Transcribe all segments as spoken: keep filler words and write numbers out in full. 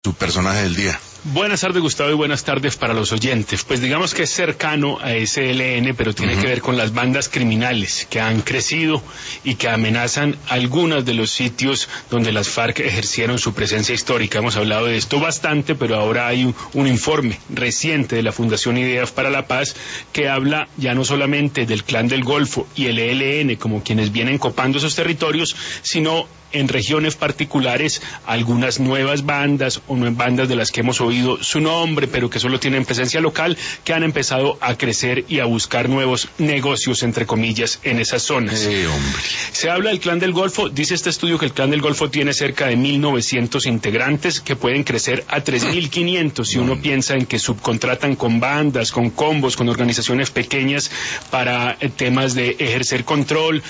Tu personaje del día. Buenas tardes, Gustavo, y buenas tardes para los oyentes. Pues digamos que es cercano a S L N, pero tiene uh-huh. que ver con las bandas criminales que han crecido y que amenazan algunos de los sitios donde las FARC ejercieron su presencia histórica. Hemos hablado de esto bastante, pero ahora hay un, un informe reciente de la Fundación Ideas para la Paz que habla ya no solamente del Clan del Golfo y el E L N como quienes vienen copando esos territorios, sino en regiones particulares algunas nuevas bandas o no bandas de las que hemos oído su nombre, pero que solo tienen presencia local, que han empezado a crecer y a buscar nuevos negocios, entre comillas, en esas zonas. Eh, hombre. Se habla del Clan del Golfo, dice este estudio que el Clan del Golfo tiene cerca de mil novecientos integrantes que pueden crecer a tres mil quinientos si uno piensa en que subcontratan con bandas, con combos, con organizaciones pequeñas para eh, temas de ejercer control,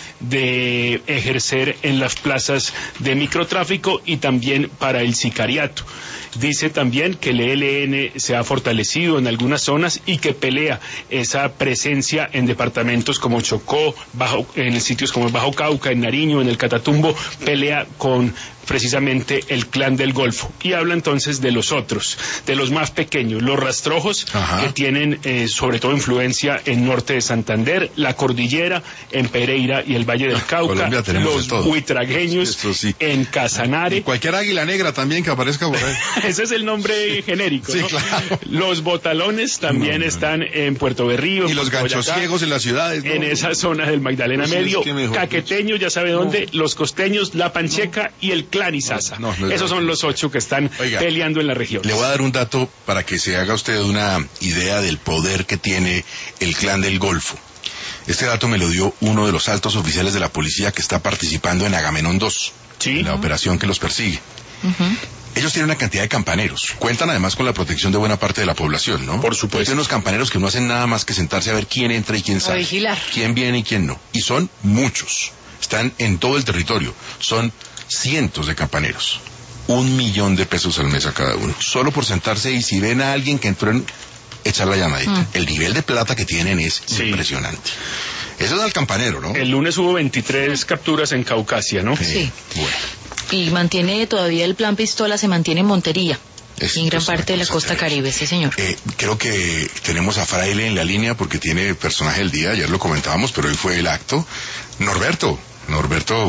de ejercer en las plazas de microtráfico y también para el sicariato. Dice también que el E L N se ha fortalecido en algunas zonas y que pelea esa presencia en departamentos como Chocó, Bajo, en sitios como el Bajo Cauca, en Nariño, en el Catatumbo, pelea con precisamente el Clan del Golfo. Y habla entonces de los otros, de los más pequeños, los rastrojos, Ajá. que tienen eh, sobre todo influencia en norte de Santander, la cordillera, en Pereira y el Valle del Cauca, los buitragueños, sí. en Casanare. Y cualquier águila negra también que aparezca por ahí. Ese es el nombre genérico, sí, ¿no? Claro. Los botalones también no, no. están en Puerto Berrío. Y los ganchos ciegos en las ciudades. ¿no? En esa zona del Magdalena pues Medio, es que Caqueteño, ya sabe dónde, no. los costeños, la Pancheca no. y el Clan Izaza. No, no, no Esos son los ocho que están Oiga, peleando en la región. Le voy a dar un dato para que se haga usted una idea del poder que tiene el Clan del Golfo. Este dato me lo dio uno de los altos oficiales de la policía que está participando en Agamenón dos, ¿sí? en la uh-huh. operación que los persigue. Uh-huh. Ellos tienen una cantidad de campaneros. Cuentan además con la protección de buena parte de la población, ¿no? Por supuesto. Tienen unos campaneros que no hacen nada más que sentarse a ver quién entra y quién sale. A vigilar. Quién viene y quién no. Y son muchos. Están en todo el territorio. Son cientos de campaneros. Un millón de pesos al mes a cada uno. Solo por sentarse y si ven a alguien que entró en... echar la llamadita. Mm. El nivel de plata que tienen es sí. impresionante. Eso es al campanero, ¿no? El lunes hubo veintitrés capturas en Caucasia, ¿no? Sí. sí. Bueno. Y mantiene todavía el plan pistola, se mantiene en Montería. Es, en gran parte de la costa caribe, sí señor. Eh, creo que tenemos a Fraile en la línea porque tiene personaje del día, ayer lo comentábamos, pero hoy fue el acto. Norberto, Norberto.